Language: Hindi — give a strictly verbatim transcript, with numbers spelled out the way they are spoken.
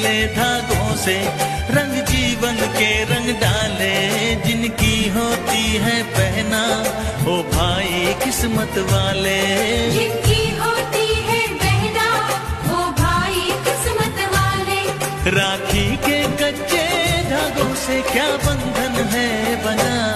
कच्चे धागों से रंग जीवन के रंग डाले, जिनकी होती है पहना ओ भाई किस्मत वाले, जिनकी होती है बहना ओ भाई किस्मत वाले। राखी के कच्चे धागों से क्या बंधन है बना,